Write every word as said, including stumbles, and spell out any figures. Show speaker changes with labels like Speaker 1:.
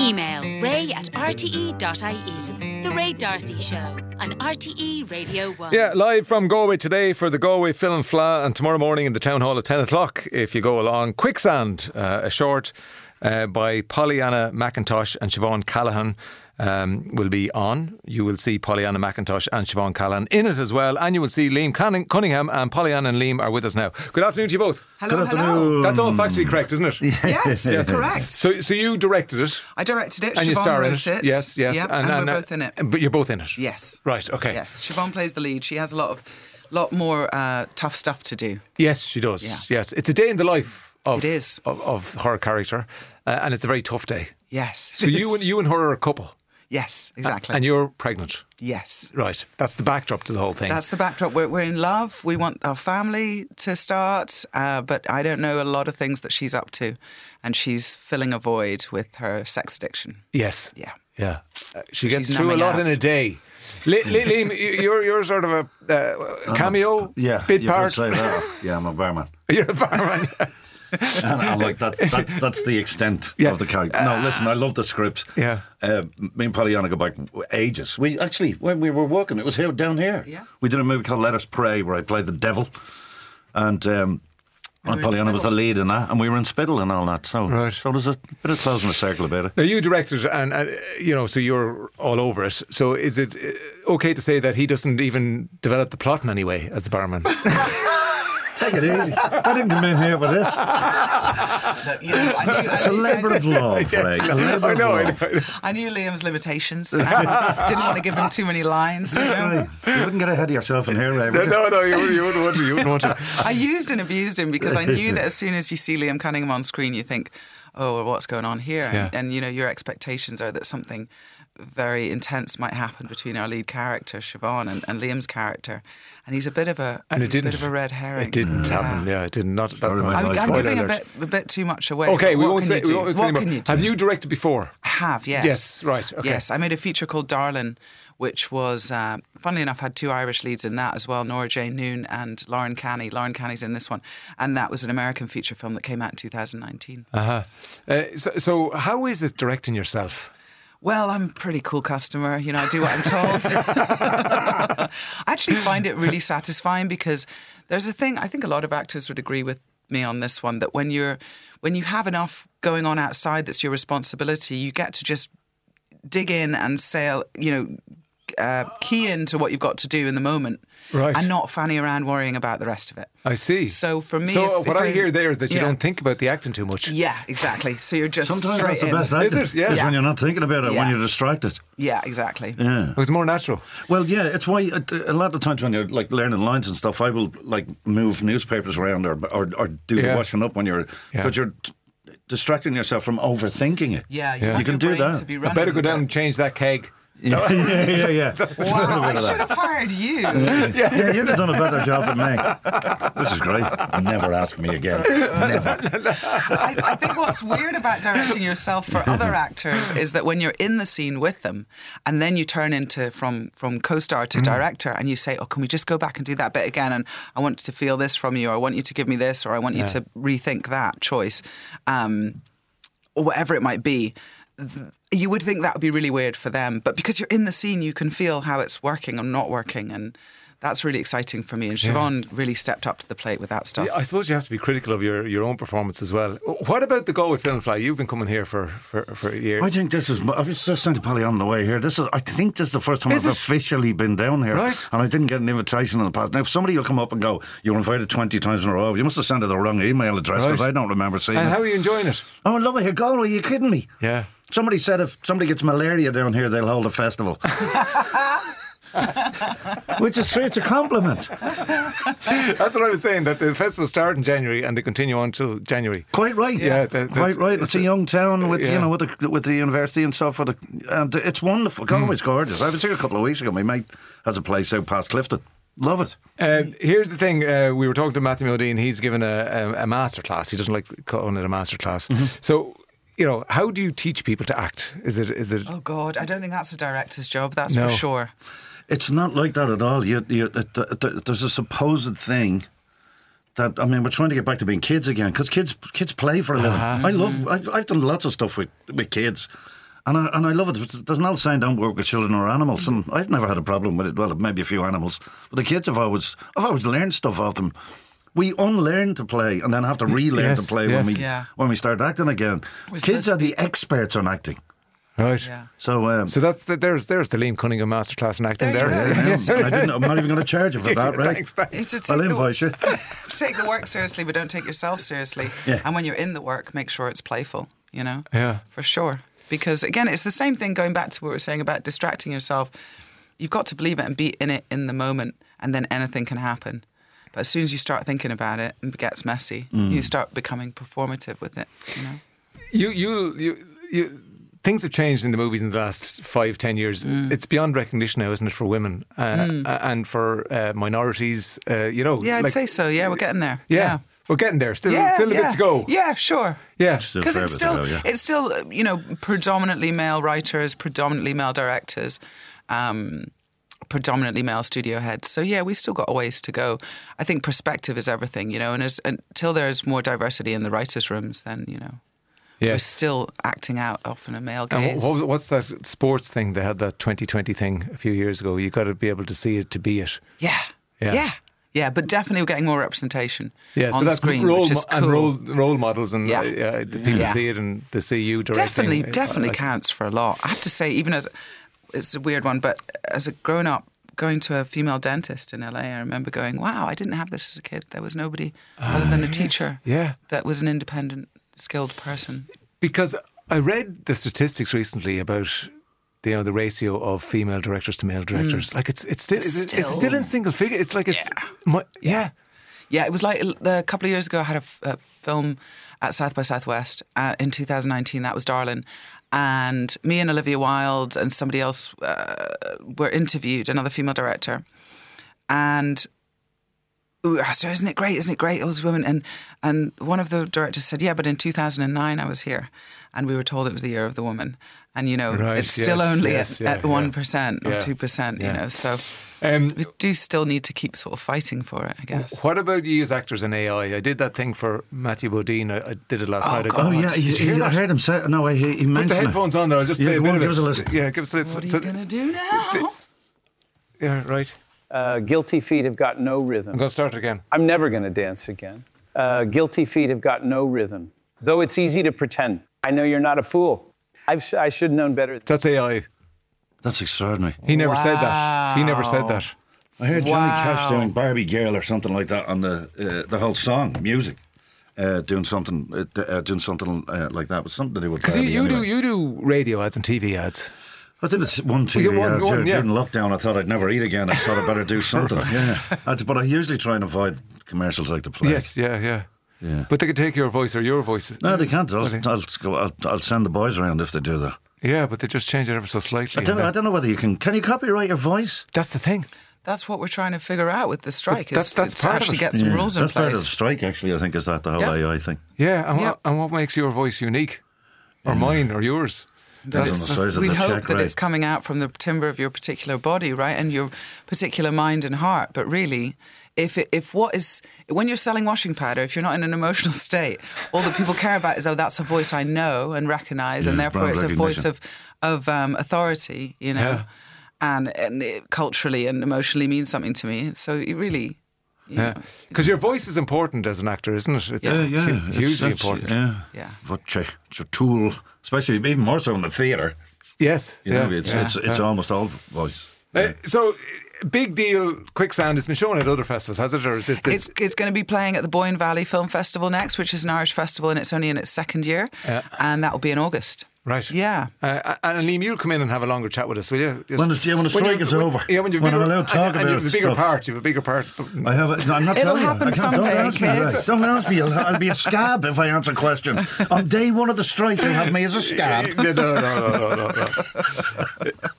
Speaker 1: Email ray at r t e dot i e. The Ray D'Arcy Show on R T E Radio one.
Speaker 2: Yeah, live from Galway today for the Galway Film Fleadh, and tomorrow morning in the Town Hall at ten o'clock if you go along. Quicksand, uh, a short uh, by Pollyanna McIntosh and Siobhan Callahan. Um, will be on. You will see Pollyanna McIntosh and Siobhan Callahan in it as well, and you will see Liam Cunningham, and Pollyanna and Liam are with us now. Good afternoon to you both.
Speaker 3: Hello,
Speaker 4: Good
Speaker 3: hello.
Speaker 2: That's all factually correct, isn't it?
Speaker 3: Yes, yes, correct.
Speaker 2: So, so you directed it.
Speaker 3: I directed it.
Speaker 2: And you
Speaker 3: Siobhan
Speaker 2: star in
Speaker 3: wrote
Speaker 2: it.
Speaker 3: it.
Speaker 2: Yes, yes.
Speaker 3: Yep, and, and we're both in it.
Speaker 2: But you're both in it.
Speaker 3: Yes.
Speaker 2: Right. Okay.
Speaker 3: Yes. Siobhan plays the lead. She has a lot of, lot more uh, tough stuff to do.
Speaker 2: Yes, she does.
Speaker 3: Yeah.
Speaker 2: Yes, it's a day in the life of
Speaker 3: It is.
Speaker 2: of, of her character, uh, and it's a very tough day.
Speaker 3: Yes.
Speaker 2: So you and you and her are a couple.
Speaker 3: Yes, exactly.
Speaker 2: And you're pregnant.
Speaker 3: Yes.
Speaker 2: Right. That's the backdrop to the whole thing.
Speaker 3: That's the backdrop. We're, we're in love. We want our family to start, uh, but I don't know a lot of things that she's up to, and she's filling a void with her sex addiction.
Speaker 2: Yes.
Speaker 3: Yeah.
Speaker 2: Yeah. Uh, she gets
Speaker 3: She's
Speaker 2: through a
Speaker 3: numbing
Speaker 2: lot
Speaker 3: out.
Speaker 2: in a day. Li- Li- Liam, you're, you're sort of a uh, cameo,
Speaker 4: Yeah,
Speaker 2: bit
Speaker 4: you
Speaker 2: part.
Speaker 4: could say that. Yeah, I'm a barman.
Speaker 2: You're a barman.
Speaker 4: And I'm like, that's, that's, that's the extent
Speaker 2: Yeah.
Speaker 4: of the character. No, listen, I love the script.
Speaker 2: Yeah.
Speaker 4: Uh, me and Pollyanna go back ages. We actually, when we were working, it was here down here.
Speaker 3: Yeah.
Speaker 4: We did a movie called Let Us Pray where I played the devil. And, um,
Speaker 3: And we
Speaker 4: and
Speaker 3: were in
Speaker 4: Pollyanna was the
Speaker 3: Spittle.
Speaker 4: lead in that. And we were in Spittle and all that. So,
Speaker 2: Right.
Speaker 4: so there's a bit of closing the circle about it.
Speaker 2: Now you directed, and, and you know, so you're all over it. So is it uh, okay to say that he doesn't even develop the plot in any way as the barman?
Speaker 4: Take it easy. I didn't come in here for this.
Speaker 3: You know, I knew,
Speaker 4: It's a labour of love, Frank. A labour
Speaker 2: I
Speaker 4: of
Speaker 2: know, I
Speaker 4: love.
Speaker 2: know.
Speaker 3: I knew Liam's limitations. I didn't want to give him too many lines. You know?
Speaker 4: Right. You wouldn't get ahead of yourself in here, Ray,
Speaker 2: No,
Speaker 4: would you?
Speaker 2: no, no, you wouldn't, you wouldn't want to. You wouldn't want to.
Speaker 3: I used and abused him because I knew that as soon as you see Liam Cunningham on screen, you think, oh, well, what's going on here?
Speaker 2: Yeah.
Speaker 3: And, and, you know, your expectations are that something very intense might happen between our lead character, Siobhan, and, and Liam's character. And he's a bit of a,
Speaker 2: And it
Speaker 3: he's a
Speaker 2: didn't.
Speaker 3: bit of a red herring.
Speaker 2: It didn't happen. Yeah, it did not. That's
Speaker 4: Sorry,
Speaker 2: not
Speaker 4: my
Speaker 3: I'm,
Speaker 4: voice.
Speaker 3: I'm
Speaker 2: spoiler
Speaker 3: giving a
Speaker 2: alert.
Speaker 3: bit, a bit too much away.
Speaker 2: Okay,
Speaker 3: but
Speaker 2: we
Speaker 3: what
Speaker 2: won't
Speaker 3: can
Speaker 2: say.
Speaker 3: you do?
Speaker 2: We won't say
Speaker 3: What
Speaker 2: anymore.
Speaker 3: can you do?
Speaker 2: Have you directed before?
Speaker 3: I have, yes.
Speaker 2: Yes, right, okay.
Speaker 3: Yes, I made a feature called Darlin', which was, uh, funnily enough, had two Irish leads in that as well, Nora Jane Noon and Lauren Canny. Lauren Canny's in this one. And that was an American feature film that came out in two thousand nineteen.
Speaker 2: Uh-huh. Uh, so, so how is it directing yourself?
Speaker 3: Well, I'm a pretty cool customer. You know, I do what I'm told. I actually find it really satisfying because there's a thing, I think a lot of actors would agree with me on this one, that when you're when you have enough going on outside that's your responsibility, you get to just dig in and sail, you know, uh, key into what you've got to do in the moment.
Speaker 2: Right.
Speaker 3: And not fanny around worrying about the rest of it.
Speaker 2: I see.
Speaker 3: So for me,
Speaker 2: so
Speaker 3: if-
Speaker 2: what
Speaker 3: if
Speaker 2: I,
Speaker 3: I-
Speaker 2: hear there is that you
Speaker 3: yeah.
Speaker 2: don't think about the acting too much.
Speaker 3: Yeah, exactly. So you're just
Speaker 4: Sometimes
Speaker 3: straight
Speaker 4: that's the
Speaker 3: in.
Speaker 4: best acting.
Speaker 2: Is it? Yeah.
Speaker 4: Is
Speaker 3: Yeah.
Speaker 4: when you're not thinking about it,
Speaker 3: Yeah.
Speaker 4: when you're distracted.
Speaker 3: Yeah, exactly.
Speaker 4: Yeah.
Speaker 2: It was more natural.
Speaker 4: Well, yeah, it's why uh, a lot of times when you're like learning lines and stuff, I will like move newspapers around or or, or do
Speaker 2: Yeah.
Speaker 4: the washing up when you're
Speaker 2: Yeah.
Speaker 4: because you're t- distracting yourself from overthinking it.
Speaker 3: Yeah, you,
Speaker 2: Yeah.
Speaker 3: want
Speaker 4: You can
Speaker 3: your
Speaker 4: do
Speaker 3: brain
Speaker 4: that.
Speaker 3: To be
Speaker 2: I
Speaker 3: running
Speaker 2: better go
Speaker 3: a bit.
Speaker 2: down and change that keg.
Speaker 4: Yeah, yeah, yeah, yeah.
Speaker 3: Wow, I should have hired you.
Speaker 4: Yeah, you'd have done a better job than me. This is great. Never ask me again. Never.
Speaker 3: I, I think what's weird about directing yourself for other actors is that when you're in the scene with them and then you turn into from, from co-star to director and you say, oh, can we just go back and do that bit again? And I want to feel this from you, or I want you to give me this, or I want you to rethink that choice, um, or whatever it might be. Th- You would think that would be really weird for them. But because you're in the scene, you can feel how it's working or not working. And that's really exciting for me. And Siobhan really stepped up to the plate with that stuff.
Speaker 2: Yeah, I suppose you have to be critical of your, your own performance as well. What about the Galway Film Fleadh? You've been coming here for, for, for a year.
Speaker 4: I think this is. I was just saying to Polly on the way here. This is. I think this is the first time
Speaker 2: Is
Speaker 4: I've
Speaker 2: it?
Speaker 4: officially been down here,
Speaker 2: Right.
Speaker 4: and I didn't get an invitation in the past. Now, if somebody will come up and go, "You were invited twenty times in a row," you must have sent it the wrong email address because
Speaker 2: Right.
Speaker 4: I don't remember seeing
Speaker 2: And
Speaker 4: it.
Speaker 2: how are you enjoying it?
Speaker 4: Oh, I love it here, Galway. Are you kidding me?
Speaker 2: Yeah.
Speaker 4: Somebody said if somebody gets malaria down here, they'll hold a festival. Which is true, it's a compliment.
Speaker 2: That's what I was saying, that the festival start in January and they continue on until January.
Speaker 4: Quite right.
Speaker 2: Yeah, that-
Speaker 4: quite
Speaker 2: that's-
Speaker 4: right. It's a young town with
Speaker 2: yeah.
Speaker 4: you know with the with the university and stuff. With the, and it's wonderful. Galway's gorgeous. I was here a couple of weeks ago. My mate has a place out past Clifton. Love it.
Speaker 2: Um, here's the thing, uh, we were talking to Matthew Modine. He's given a, a, a master class. He doesn't like calling it a master class.
Speaker 4: Mm-hmm.
Speaker 2: So, you know, how do you teach people to act? Is it is it
Speaker 3: Oh, God, I don't think that's a director's job, that's
Speaker 2: No.
Speaker 3: for sure.
Speaker 4: It's not like that at all. You, you, it, it, there's a supposed thing that I mean, we're trying to get back to being kids again because kids kids play for a living.
Speaker 2: Uh-huh.
Speaker 4: I love. I've, I've done lots of stuff with with kids. And I, and I love it. There's no saying don't work with children or animals, and I've never had a problem with it. Well, maybe a few animals, but the kids have always, I've always learned stuff off them. We unlearn to play and then have to relearn
Speaker 2: Yes,
Speaker 4: to play
Speaker 2: yes.
Speaker 4: when we
Speaker 3: Yeah.
Speaker 4: when we start acting again.
Speaker 3: We're
Speaker 4: Kids
Speaker 3: supposed to
Speaker 4: are the experts on acting.
Speaker 2: Right.
Speaker 3: Yeah.
Speaker 4: So, um,
Speaker 2: So that's the, there's there's the Liam Cunningham masterclass in acting
Speaker 3: There you
Speaker 2: there.
Speaker 3: go.
Speaker 4: yeah, yeah. I didn't, I'm not even going to charge you for that, right?
Speaker 2: Thanks, thanks.
Speaker 3: It's to take
Speaker 4: I'll
Speaker 3: the-
Speaker 4: invite you.
Speaker 3: take the work seriously, but don't take yourself seriously.
Speaker 4: Yeah.
Speaker 3: And when you're in the work, make sure it's playful, you know?
Speaker 2: Yeah.
Speaker 3: For sure. Because again, it's the same thing going back to what we were saying about distracting yourself. You've got to believe it and be in it in the moment, and then anything can happen. But as soon as you start thinking about it and it gets messy,
Speaker 4: Mm.
Speaker 3: you start becoming performative with it, you know?
Speaker 2: You, you, you, you, things have changed in the movies in the last five, ten years.
Speaker 3: Mm.
Speaker 2: It's beyond recognition now, isn't it, for women uh, and for uh, minorities? Uh, you know,
Speaker 3: Yeah, I'd
Speaker 2: like-
Speaker 3: say so. Yeah, we're getting there.
Speaker 2: Yeah,
Speaker 3: Yeah.
Speaker 2: we're getting there. Still,
Speaker 3: Yeah,
Speaker 2: still a
Speaker 3: yeah.
Speaker 2: bit to go.
Speaker 3: Yeah, sure.
Speaker 2: Yeah,
Speaker 4: Still
Speaker 3: Because
Speaker 4: fair
Speaker 3: it's
Speaker 4: bit to
Speaker 3: still,
Speaker 4: go, yeah.
Speaker 3: it's still, you know, predominantly male writers, predominantly male directors, um, predominantly male studio heads. So yeah, we still got a ways to go. I think perspective is everything, you know, and as, until there's more diversity in the writers' rooms, then you know, we're
Speaker 2: Yes.
Speaker 3: still acting out often a male
Speaker 2: And
Speaker 3: gaze.
Speaker 2: what, was- what's that sports thing? They had that twenty twenty thing a few years ago. You got to be able to see it to be it.
Speaker 3: yeah,
Speaker 2: Yeah.
Speaker 3: yeah, yeah, but definitely we're getting more representation
Speaker 2: Yeah,
Speaker 3: on
Speaker 2: so that's
Speaker 3: screen,
Speaker 2: role,
Speaker 3: which is
Speaker 2: mo-
Speaker 3: cool.
Speaker 2: and role, role models, and
Speaker 3: Yeah.
Speaker 2: uh, uh, the people
Speaker 3: Yeah.
Speaker 2: see it and they see you directing.
Speaker 3: Definitely,
Speaker 2: Uh,
Speaker 3: definitely
Speaker 2: like-
Speaker 3: counts for a lot. I have to say, even as it's a weird one, but as a grown up, going to a female dentist in L A, I remember going, "Wow, I didn't have this as a kid. There was nobody other than a teacher
Speaker 2: Yeah.
Speaker 3: that was an independent, skilled person."
Speaker 2: Because I read the statistics recently about, you know, the ratio of female directors to male directors. Like it's it's still it's, it's
Speaker 3: Still.
Speaker 2: still in single figure. It's like it's yeah. yeah.
Speaker 3: Yeah, it was like a couple of years ago. I had a, f- a film at South by Southwest uh, in two thousand nineteen. That was Darlin'. And me and Olivia Wilde and somebody else uh, were interviewed, another female director. And we asked her, "Isn't it great? Isn't it great? All those women." And and one of the directors said, "Yeah, but in two thousand nine I was here, and we were told it was the year of the woman." And you know,
Speaker 2: Right,
Speaker 3: it's still
Speaker 2: yes,
Speaker 3: only
Speaker 2: yes,
Speaker 3: at,
Speaker 2: yeah,
Speaker 3: at one percent
Speaker 2: yeah.
Speaker 3: or two percent.
Speaker 2: Yeah.
Speaker 3: You know, so
Speaker 2: Um,
Speaker 3: we do still need to keep sort of fighting for it, I guess.
Speaker 2: what about you as actors in A I? I did that thing for Matthew Modine. I, I did it last
Speaker 3: Oh,
Speaker 2: night. I
Speaker 3: God.
Speaker 2: got-
Speaker 4: Oh, yeah,
Speaker 2: Did
Speaker 4: he,
Speaker 2: you hear
Speaker 4: he, I
Speaker 2: that?
Speaker 4: heard him say No, he, he
Speaker 2: Put
Speaker 4: mentioned
Speaker 2: the
Speaker 4: it.
Speaker 2: headphones on there. I'll just
Speaker 4: Yeah,
Speaker 2: play a
Speaker 4: go
Speaker 2: bit
Speaker 4: on,
Speaker 2: of
Speaker 4: give
Speaker 2: it.
Speaker 4: us a listen.
Speaker 2: Yeah, give us a listen.
Speaker 3: What are
Speaker 2: So-
Speaker 3: you going to do now?
Speaker 2: yeah, right.
Speaker 5: Uh, guilty feet have got no rhythm.
Speaker 2: I'm going to start again.
Speaker 5: I'm never going to dance again. Uh, guilty feet have got no rhythm. Though it's easy to pretend. I know you're not a fool. I've, I should have known better.
Speaker 2: That's A I.
Speaker 4: That's extraordinary.
Speaker 2: He never said that. He never said that.
Speaker 4: I heard Johnny
Speaker 3: Wow.
Speaker 4: Cash doing Barbie Girl or something like that on the uh, the whole song, music. Uh, doing something, uh, uh, doing something uh, like that, was something to do with
Speaker 2: Because you,
Speaker 4: Barbie.
Speaker 2: you do
Speaker 4: anyway.
Speaker 2: you do radio ads and T V ads.
Speaker 4: I did it one T V
Speaker 2: You did one-
Speaker 4: ad
Speaker 2: one,
Speaker 4: during,
Speaker 2: yeah.
Speaker 4: during lockdown. I thought I'd never eat again. I thought I'd better do something. Yeah, I, but I usually try and avoid commercials like the plague.
Speaker 2: Yes, yeah, yeah.
Speaker 4: Yeah.
Speaker 2: But they could take your voice or your voice.
Speaker 4: No, they can't. I'll,
Speaker 2: Okay.
Speaker 4: I'll, go, I'll, I'll send the boys around if they do that.
Speaker 2: Yeah, but they just change it ever so slightly.
Speaker 4: I don't,
Speaker 2: and
Speaker 4: I
Speaker 2: then-
Speaker 4: don't know whether you can. Can you copyright your voice?
Speaker 2: That's the thing.
Speaker 3: That's what we're trying to figure out with the strike.
Speaker 2: But that's-
Speaker 3: is
Speaker 2: that's
Speaker 3: to
Speaker 2: part of
Speaker 3: actually
Speaker 2: it.
Speaker 3: get some
Speaker 4: Yeah,
Speaker 3: rules in
Speaker 4: that's part of the
Speaker 3: place.
Speaker 4: strike. Actually, I think is that the whole
Speaker 3: Yeah.
Speaker 4: A I thing.
Speaker 2: Yeah, and,
Speaker 3: Yeah.
Speaker 2: What, and what makes your voice unique? Or mine or yours?
Speaker 4: Depends on the size of
Speaker 3: We'd
Speaker 4: the
Speaker 3: hope
Speaker 4: check,
Speaker 3: that
Speaker 4: right?
Speaker 3: it's coming out from the timbre of your particular body, right, and your particular mind and heart. But really, if it, if what is when you're selling washing powder, if you're not in an emotional state, all that people care about is, oh, that's a voice I know and recognise, and
Speaker 4: Yeah,
Speaker 3: therefore
Speaker 4: brand
Speaker 3: it's a voice
Speaker 4: recognition.
Speaker 3: of of um, authority, you know,
Speaker 2: Yeah.
Speaker 3: and and it culturally and emotionally means something to me. So it really, you
Speaker 2: Yeah.
Speaker 3: know,
Speaker 2: Because your voice is important as an actor, isn't it? It's
Speaker 4: Yeah, yeah,
Speaker 2: hu-
Speaker 4: it's-
Speaker 2: hugely
Speaker 4: that's-
Speaker 2: important.
Speaker 4: Yeah,
Speaker 3: Yeah.
Speaker 4: What you- it's your tool, especially even more so in the theatre.
Speaker 2: Yes.
Speaker 4: You
Speaker 2: yeah,
Speaker 4: know, it's
Speaker 2: yeah,
Speaker 4: it's it's
Speaker 2: yeah.
Speaker 4: almost all voice.
Speaker 2: Uh, so, uh, big deal, Quicksand has been shown at other festivals, has it? Or is this, this
Speaker 3: It's, it's going to be playing at the Boyne Valley Film Festival next, which is an Irish festival, and it's only in its second year,
Speaker 2: Yeah.
Speaker 3: and that will be in August.
Speaker 2: right?
Speaker 3: Yeah.
Speaker 2: Uh, and Liam, you'll come in and have a longer chat with us, will you? Just-
Speaker 4: When the- yeah, when the strike
Speaker 2: you-
Speaker 4: is
Speaker 2: when-
Speaker 4: over.
Speaker 2: Yeah, when you're
Speaker 4: When I'm
Speaker 2: bigger,
Speaker 4: allowed to talk
Speaker 2: and, and
Speaker 4: about
Speaker 2: you have a bigger
Speaker 4: stuff.
Speaker 2: part. You have a bigger part. So,
Speaker 4: I have. A, no, I'm not
Speaker 3: It'll
Speaker 4: telling
Speaker 3: happen
Speaker 4: you. I can't, don't
Speaker 3: someday,
Speaker 4: ask me.
Speaker 3: kids.
Speaker 4: Right. Don't ask me. I'll, I'll be a scab if I answer questions. On day one of the strike, you'll have me as a scab.
Speaker 2: no, no, no, no, no, no.